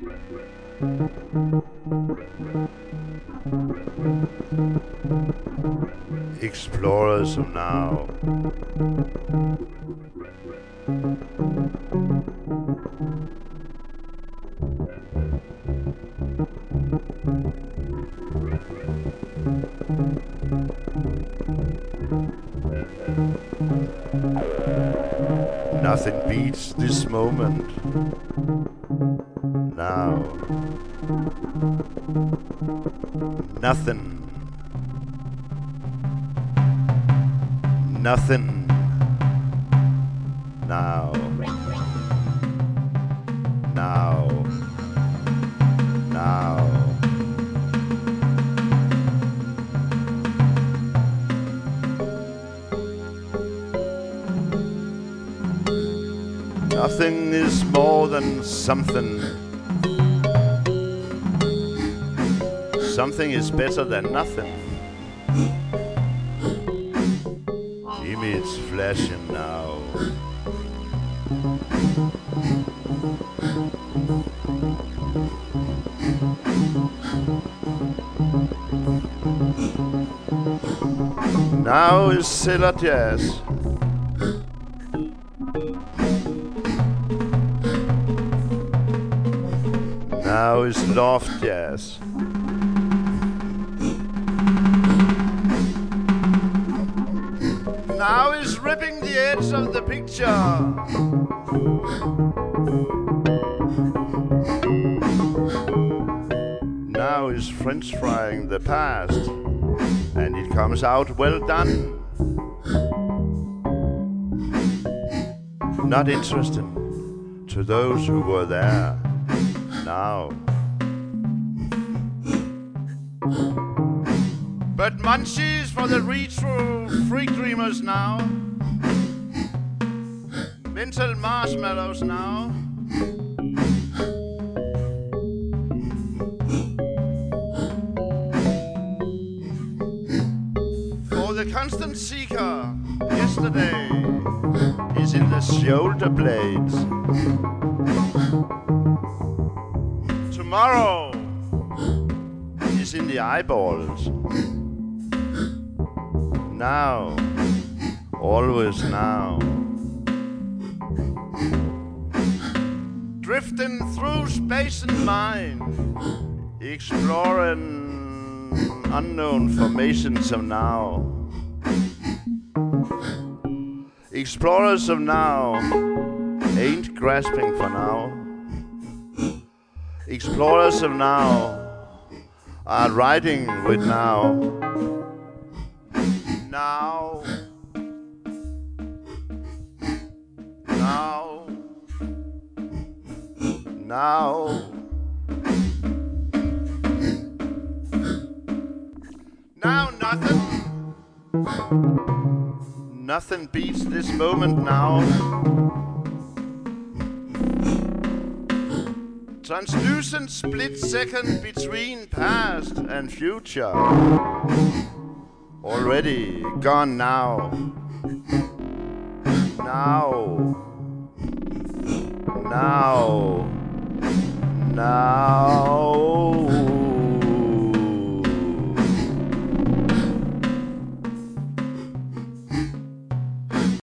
Explorers of now. Nothing beats this moment. Now. Nothing. Nothing. Now. Now. Now. Nothing is more than something. Something is better than nothing. Image flashing now. Now is cellar jazz. Now is loft jazz. Now is ripping the edge of the picture. Now is French frying the past, and it comes out well done. Not interesting to those who were there now. But munchies for the retro freak dreamers now. Mental marshmallows now. For the constant seeker, yesterday is in the shoulder blades. Tomorrow is in the eyeballs. Now, always now. Drifting through space and mind, exploring unknown formations of now. Explorers of now ain't grasping for now. Explorers of now are riding with now. Now. Now. Now. Now nothing. Nothing beats this moment now. Translucent split second between past and future. Already gone now. Now. Now. Now.